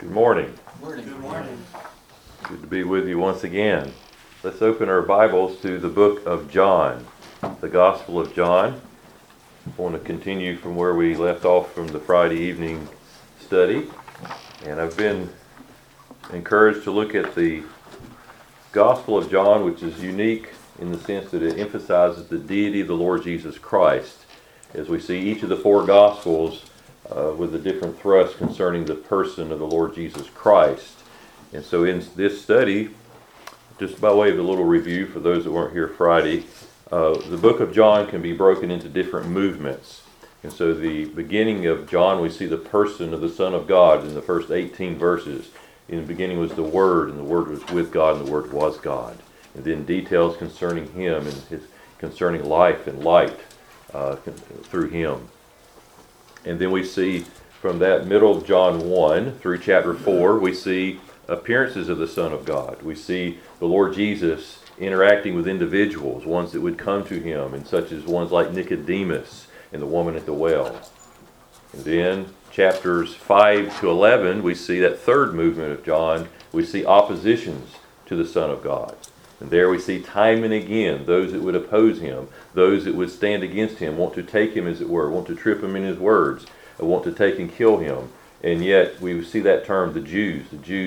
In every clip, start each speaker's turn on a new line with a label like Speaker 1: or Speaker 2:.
Speaker 1: Good morning.
Speaker 2: Good morning.
Speaker 1: Good to be with you once again. Let's open our Bibles to the book of John, the Gospel of John. I want to continue from where we left off from the Friday evening study. And I've been encouraged to look at the Gospel of John, which is unique in the sense that it emphasizes the deity of the Lord Jesus Christ, as we see each of the four Gospels with a different thrust concerning the person of the Lord Jesus Christ. And so in this study, just by way of a little review for those that weren't here Friday, the book of John can be broken into different movements. And so the beginning of John, we see the person of the Son of God in the first 18 verses. In the beginning was the Word, and the Word was with God, and the Word was God. And then details concerning Him and concerning life and light through Him. And then we see from that middle of John 1 through chapter 4, we see appearances of the Son of God. We see the Lord Jesus interacting with individuals, ones that would come to Him, and such as ones like Nicodemus and the woman at the well. And then chapters 5 to 11, we see that third movement of John. We see oppositions to the Son of God. And there we see time and again those that would oppose Him, those that would stand against Him, want to take Him, as it were, want to trip Him in His words, want to take and kill Him. And yet we see that term, the Jews,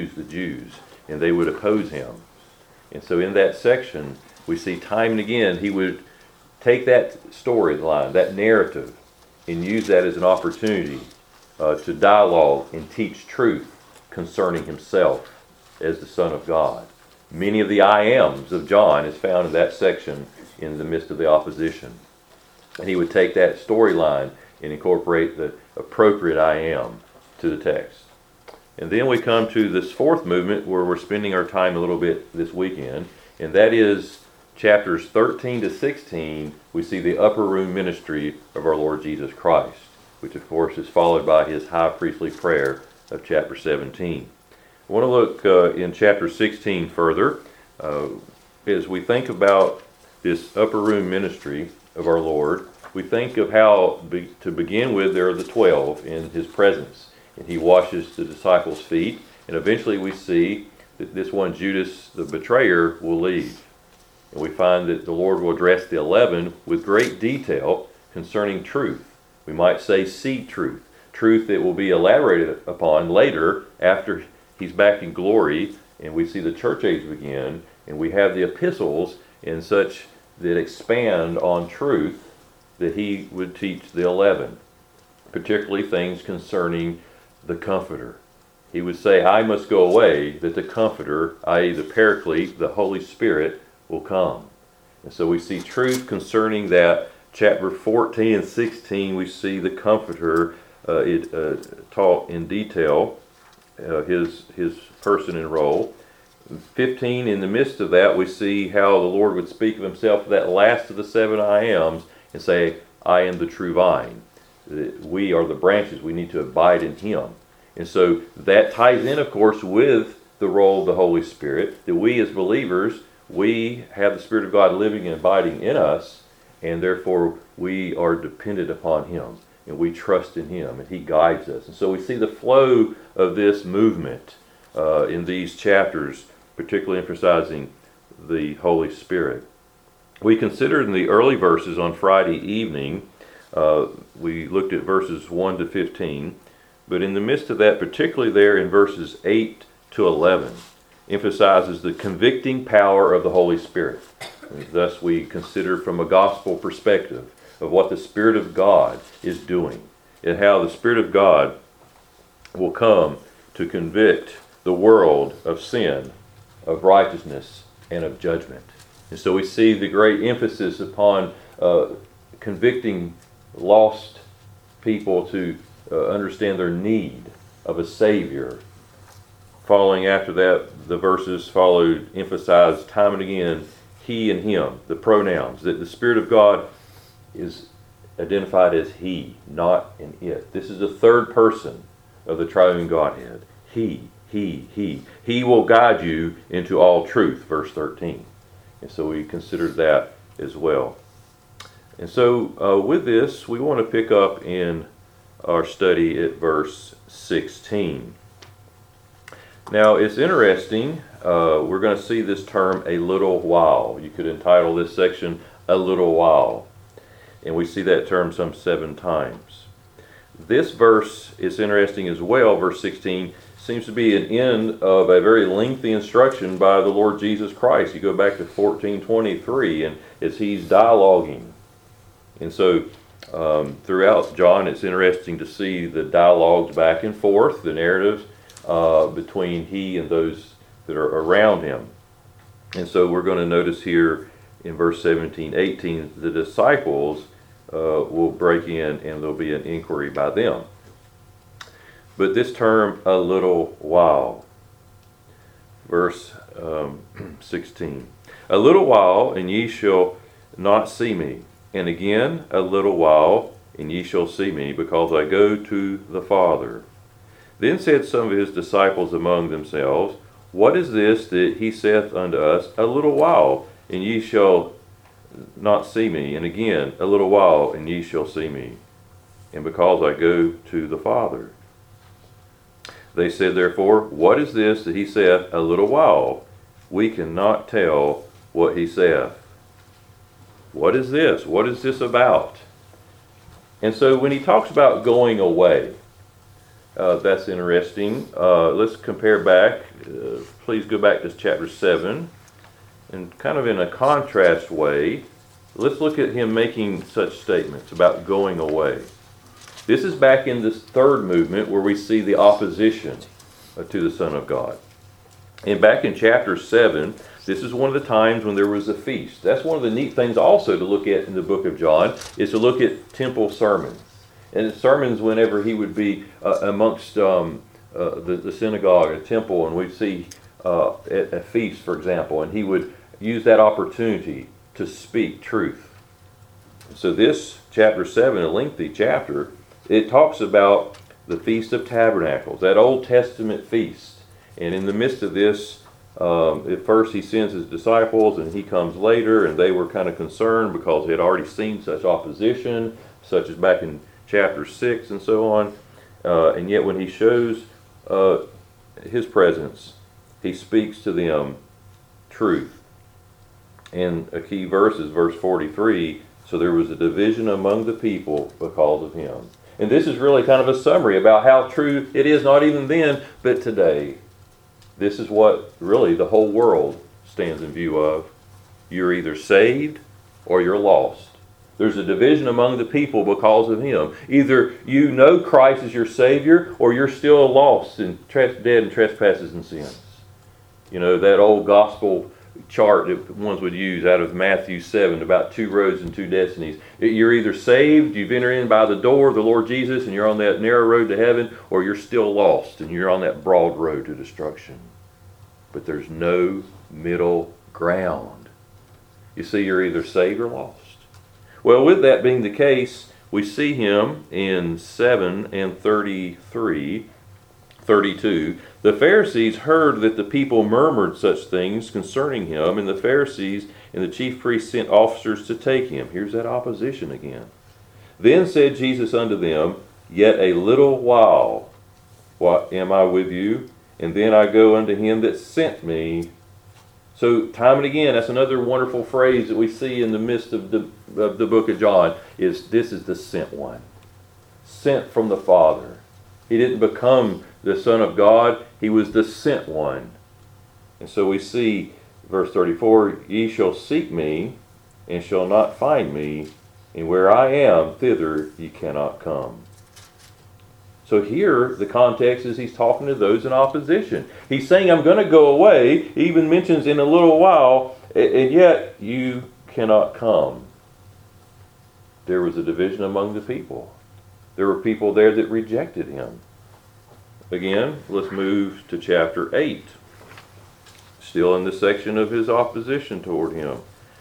Speaker 1: and they would oppose Him. And so in that section, we see time and again He would take that storyline, that narrative, and use that as an opportunity to dialogue and teach truth concerning Himself as the Son of God. Many of the I ams of John is found in that section in the midst of the opposition. And he would take that storyline and incorporate the appropriate I am to the text. And then we come to this fourth movement where we're spending our time a little bit this weekend, and that is chapters 13 to 16. We see the upper room ministry of our Lord Jesus Christ, which of course is followed by His high priestly prayer of chapter 17. I want to look in chapter 16 further as we think about this upper room ministry of our Lord. We think of how, to begin with, there are the 12 in His presence, and He washes the disciples' feet, and eventually we see that this one, Judas, the betrayer, will leave. And we find that the Lord will address the 11 with great detail concerning truth. We might say seed truth, truth that will be elaborated upon later after He's back in glory, and we see the church age begin, and we have the epistles and such that expand on truth that He would teach the 11, particularly things concerning the Comforter. He would say, I must go away, that the Comforter, i.e. the Paraclete, the Holy Spirit, will come. And so we see truth concerning that. Chapter 14 and 16, we see the Comforter taught in detail, his person and role. 15, in the midst of that, we see how the Lord would speak of Himself, that last of the 7 I ams, and say, I am the true vine. We are the branches. We need to abide in Him. And so that ties in, of course, with the role of the Holy Spirit, that we as believers, we have the Spirit of God living and abiding in us, and therefore we are dependent upon Him, and we trust in Him, and He guides us. And so we see the flow of this movement in these chapters, particularly emphasizing the Holy Spirit. We considered in the early verses on Friday evening, we looked at verses 1 to 15, but in the midst of that, particularly there in verses 8 to 11, emphasizes the convicting power of the Holy Spirit. And thus we consider from a gospel perspective of what the Spirit of God is doing, and how the Spirit of God will come to convict the world of sin, of righteousness, and of judgment. And so we see the great emphasis upon convicting lost people to understand their need of a Savior. Following after that, the verses followed emphasized time and again He and Him, the pronouns, that the Spirit of God is identified as He, not an it. This is the third person of the triune Godhead. He. He will guide you into all truth, verse 13. And so we considered that as well. And so with this, we want to pick up in our study at verse 16. Now, it's interesting. We're going to see this term, a little while. You could entitle this section, a little while. And we see that term some 7 times. This verse is interesting as well. Verse 16 seems to be an end of a very lengthy instruction by the Lord Jesus Christ. You go back to 14:23, and it's he's dialoguing. And so throughout John, it's interesting to see the dialogues back and forth, the narratives between he and those that are around him. And so we're going to notice here in verse 17, 18, the disciples will break in and there'll be an inquiry by them. But this term, a little while, verse 16. A little while, and ye shall not see me. And again, a little while, and ye shall see me, because I go to the Father. Then said some of his disciples among themselves, What is this that he saith unto us, a little while, and ye shall not see me? And again, a little while, and ye shall see me. And because I go to the Father. They said, therefore, What is this that he saith, a little while? We cannot tell what he saith. What is this? What is this about? And so when he talks about going away, that's interesting. Let's compare back. Please go back to chapter 7. And kind of in a contrast way, let's look at him making such statements about going away. This is back in this third movement where we see the opposition to the Son of God. And back in chapter 7, this is one of the times when there was a feast. That's one of the neat things also to look at in the book of John, is to look at temple sermons. And sermons whenever he would be amongst the synagogue, a temple, and we'd see at a feast, for example, and he would use that opportunity to speak truth. So this chapter 7, a lengthy chapter, it talks about the Feast of Tabernacles, that Old Testament feast. And in the midst of this, at first he sends his disciples, and he comes later, and they were kind of concerned because they had already seen such opposition, such as back in chapter 6 and so on. And yet when he shows his presence, he speaks to them truth. And a key verse is verse 43, so there was a division among the people because of him. And this is really kind of a summary about how true it is, not even then, but today. This is what really the whole world stands in view of. You're either saved or you're lost. There's a division among the people because of him. Either you know Christ as your Savior, or you're still lost and dead in trespasses and sins. You know, that old gospel chart that ones would use out of Matthew 7 about 2 roads and 2 destinies. You're either saved, you've entered in by the door of the Lord Jesus, and you're on that narrow road to heaven, or you're still lost and you're on that broad road to destruction. But there's no middle ground. You see, you're either saved or lost. Well, with that being the case, we see him in 7 and 32. The Pharisees heard that the people murmured such things concerning him, and the Pharisees and the chief priests sent officers to take him. Here's that opposition again. Then said Jesus unto them, Yet a little while am I with you, and then I go unto him that sent me. So time and again, that's another wonderful phrase that we see in the midst of the book of John, is this is the sent one. Sent from the Father. He didn't become the Son of God. He was the sent one. And so we see, verse 34, Ye shall seek me, and shall not find me, and where I am, thither ye cannot come. So here, the context is he's talking to those in opposition. He's saying, I'm going to go away. He even mentions in a little while, and yet you cannot come. There was a division among the people. There were people there that rejected him. Again, let's move to chapter 8. Still in the section of his opposition toward him.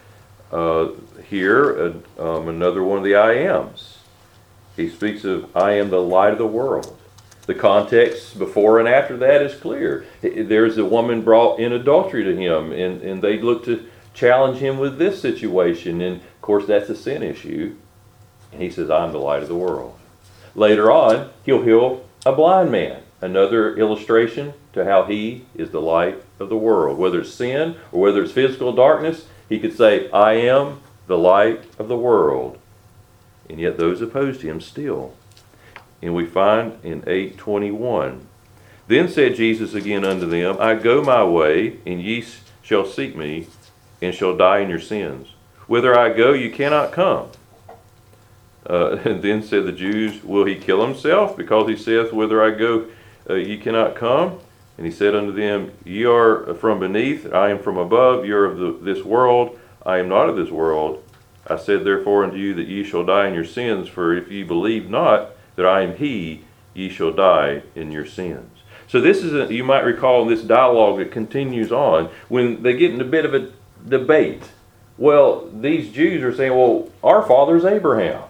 Speaker 1: Here, another one of the I ams. He speaks of, I am the light of the world. The context before and after that is clear. There's a woman brought in adultery to him, and they look to challenge him with this situation. And of course, that's a sin issue. And he says, I'm the light of the world. Later on, he'll heal a blind man. another illustration to how he is the light of the world. Whether it's sin or whether it's physical darkness, he could say, I am the light of the world. And yet those opposed him still. And we find in 8:21, then said Jesus again unto them, I go my way, and ye shall seek me, and shall die in your sins. Whither I go, you cannot come. And then said the Jews, will he kill himself, because he saith, whither I go, ye cannot come? And he said unto them, ye are from beneath, I am from above, ye are of this world, I am not of this world. I said therefore unto you that ye shall die in your sins, for if ye believe not that I am he, ye shall die in your sins. So this is, you might recall this dialogue that continues on, when they get in a bit of a debate. Well, these Jews are saying, well, our father's Abraham.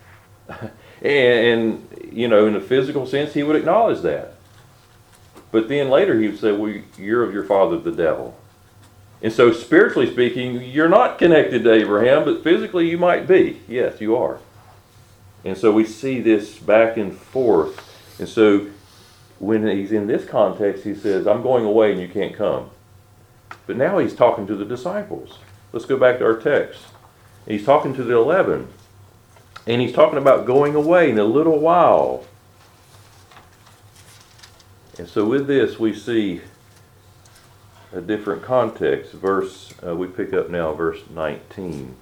Speaker 1: and, you know, in a physical sense, he would acknowledge that. But then later he would say, well, you're of your father, the devil. And so spiritually speaking, you're not connected to Abraham, but physically you might be. Yes, you are. And so we see this back and forth. And so when he's in this context, he says, I'm going away and you can't come. But now he's talking to the disciples. Let's go back to our text. He's talking to the 11. And he's talking about going away in a little while. And so with this, we see a different context. We pick up now verse 19.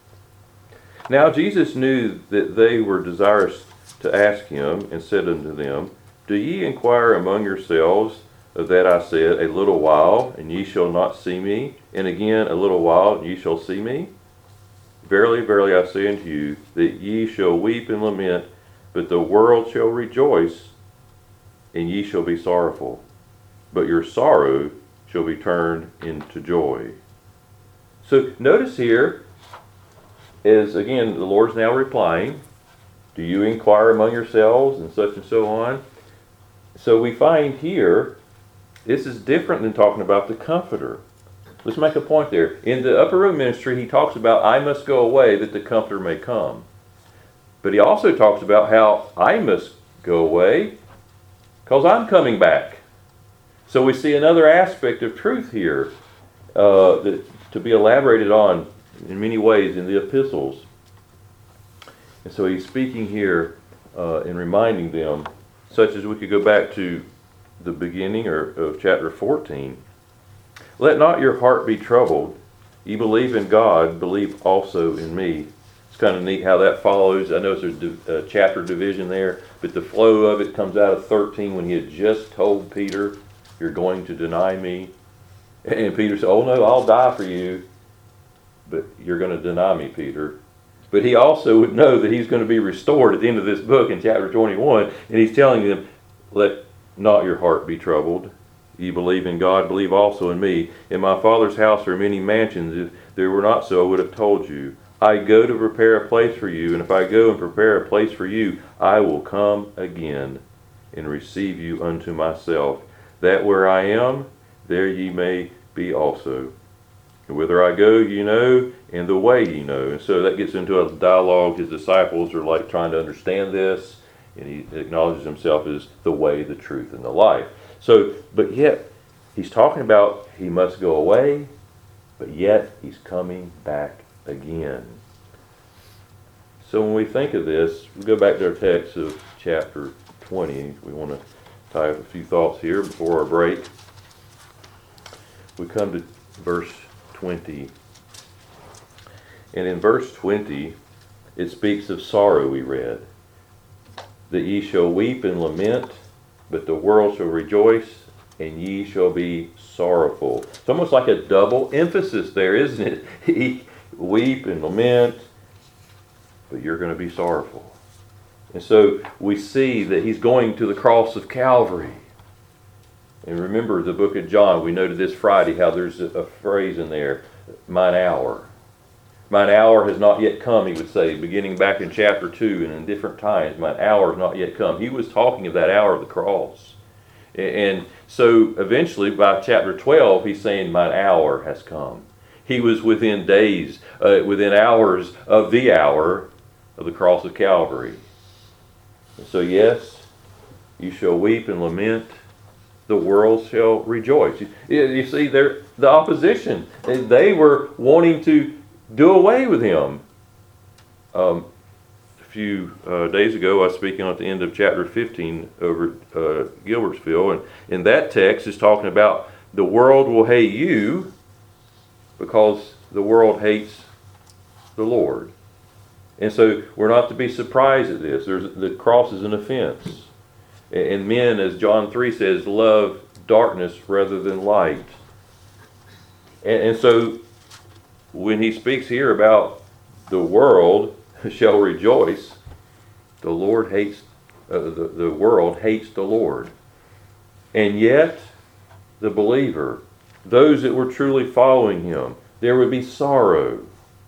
Speaker 1: Now Jesus knew that they were desirous to ask him, and said unto them, do ye inquire among yourselves that I said, a little while, and ye shall not see me, and again a little while, and ye shall see me? Verily, verily, I say unto you, that ye shall weep and lament, but the world shall rejoice, and ye shall be sorrowful. But your sorrow shall be turned into joy. So notice here, is again, the Lord's now replying, do you inquire among yourselves, and so on. So we find here, this is different than talking about the Comforter. Let's make a point there. In the upper room ministry, he talks about, I must go away that the Comforter may come. But he also talks about how I must go away because I'm coming back. So we see another aspect of truth here that to be elaborated on in many ways in the epistles. And so he's speaking here and reminding them, such as we could go back to the beginning of chapter 14. Let not your heart be troubled. Ye believe in God, believe also in me. It's kind of neat how that follows. I know there's a chapter division there, but the flow of it comes out of 13 when he had just told Peter, you're going to deny me. And Peter said, oh no, I'll die for you, but you're going to deny me, Peter. But he also would know that he's going to be restored at the end of this book in chapter 21. And he's telling them, let not your heart be troubled. Ye believe in God, believe also in me. In my Father's house are many mansions. If there were not so, I would have told you. I go to prepare a place for you. And if I go and prepare a place for you, I will come again and receive you unto myself, that where I am, there ye may be also. And whither I go, ye know, and the way ye know. And so that gets into a dialogue. His disciples are like trying to understand this, and he acknowledges himself as the way, the truth, and the life. So, but yet, he's talking about he must go away, but yet he's coming back again. So when we think of this, we go back to our text of chapter 20. We want to tie up a few thoughts here before our break. We come to verse 20. And in verse 20, it speaks of sorrow, we read. That ye shall weep and lament, but the world shall rejoice, and ye shall be sorrowful. It's almost like a double emphasis there, isn't it? Ye weep and lament, but you're going to be sorrowful. And so we see that he's going to the cross of Calvary. And remember the book of John, we noted this Friday how there's a phrase in there, mine hour. Mine hour has not yet come, he would say, beginning back in chapter 2 and in different times. Mine hour has not yet come. He was talking of that hour of the cross. And so eventually by chapter 12, he's saying, mine hour has come. He was within days, within hours of the hour of the cross of Calvary. And so yes, You shall weep and lament. The world shall rejoice. You see, they're the opposition. They were wanting to do away with him. A few days ago, I was speaking at the end of chapter 15 over Gilbertsville, and in that text is talking about the world will hate you because the world hates the Lord. And so we're not to be surprised at this. The cross is an offense. And men, as John 3 says, love darkness rather than light. And so when he speaks here about the world shall rejoice, the Lord hates, the world hates the Lord. And yet, the believer, those that were truly following him, there would be sorrow.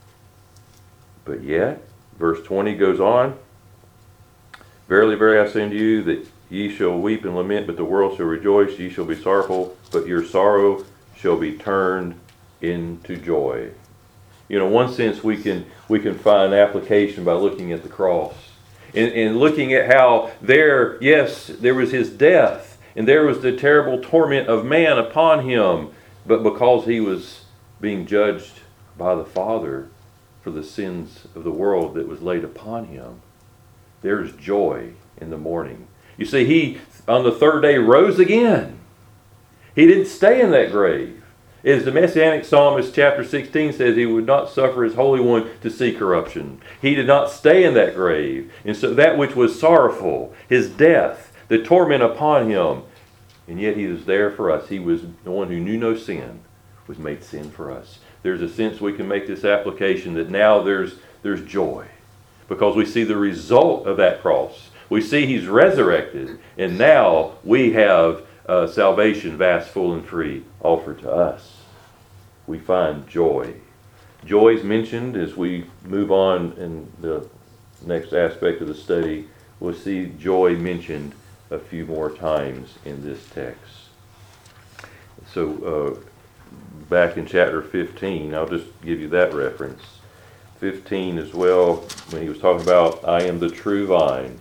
Speaker 1: But yet, verse 20 goes on, verily, verily, I say unto you that ye shall weep and lament, but the world shall rejoice. Ye shall be sorrowful, but your sorrow shall be turned into joy. You know, in one sense, we can find application by looking at the cross. And looking at how there was his death, and there was the terrible torment of man upon him, but because he was being judged by the Father for the sins of the world that was laid upon him, there is joy in the morning. You see, he, on the third day, rose again. He didn't stay in that grave. As the Messianic Psalmist, chapter 16, says, he would not suffer his Holy One to see corruption. He did not stay in that grave. And so that which was sorrowful, his death, the torment upon him, and yet he was there for us. He was the one who knew no sin, was made sin for us. There's a sense we can make this application that now there's joy, because we see the result of that cross. We see he's resurrected, and now we have salvation, vast, full, and free, offered to us. We find joy. Joy is mentioned as we move on in the next aspect of the study. We'll see joy mentioned a few more times in this text. So back in chapter 15, I'll just give you that reference. 15 as well, when he was talking about, I am the true vine.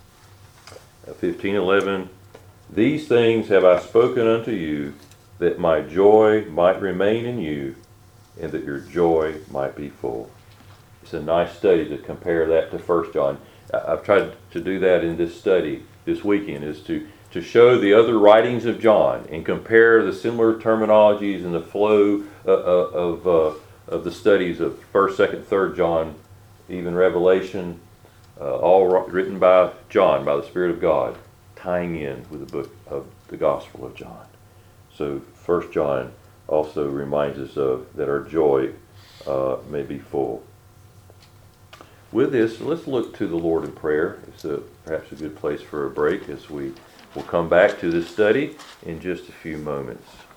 Speaker 1: 15:11, these things have I spoken unto you, that my joy might remain in you, and that your joy might be full. It's a nice study to compare that to 1 John. I've tried to do that in this study this weekend, is to show the other writings of John and compare the similar terminologies and the flow of the studies of 1st, 2nd, 3rd John, even Revelation, all written by John, by the Spirit of God, tying in with the book of the Gospel of John. So 1 John also reminds us of that our joy may be full. With this, let's look to the Lord in prayer. It's perhaps a good place for a break as we will come back to this study in just a few moments.